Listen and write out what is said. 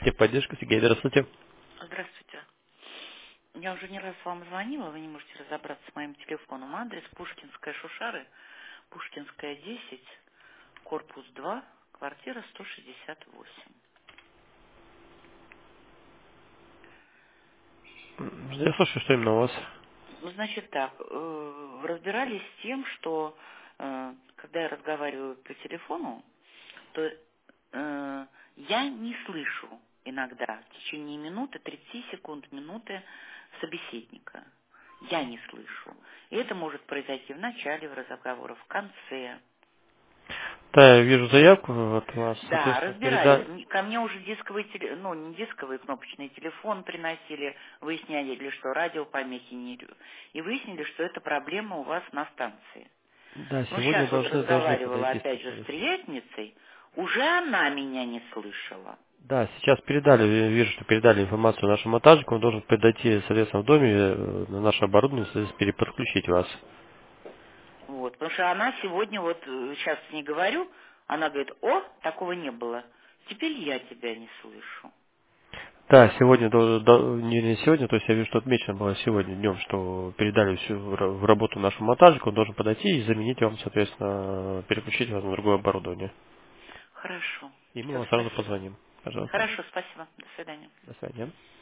Техподдержка, Сергей, здравствуйте. Здравствуйте. Я уже не раз вам звонила, вы не можете разобраться с моим телефоном. Адрес Пушкинская, Шушары, Пушкинская, 10, корпус 2, квартира 168. Я слушаю, что именно у вас. Ну, значит так, разбирались с тем, что когда я разговариваю по телефону, то я не слышу иногда в течение минуты, 30 секунд, минуты собеседника. Я не слышу. И это может произойти в начале разговора, в конце. Да, я вижу заявку от вас, Да, соответственно, разбирались. передали. Ко мне уже дисковый, ну, не дисковый, кнопочный телефон приносили, выясняли, что радиопомехи не... И выяснили, что это проблема у вас на станции. Да, Но сегодня сейчас вот должны разговаривала подойти опять же с специалисты. приятницей, уже она меня не слышала. Да, сейчас передали, я вижу, что передали информацию нашему монтажнику, он должен подойти, соответственно, в доме на наше оборудование, соответственно, переподключить вас. Вот, потому что она сегодня, вот сейчас с ней говорю, она говорит: о, такого не было. Теперь я тебя не слышу. Да, сегодня, не сегодня, то есть я вижу, что отмечено было сегодня днем, что передали всю в работу нашему монтажнику, он должен подойти и заменить вам, соответственно, переключить вас на другое оборудование. Хорошо. И мы Все, вам сразу спасибо. позвоним. Пожалуйста. Хорошо, спасибо. До свидания. До свидания.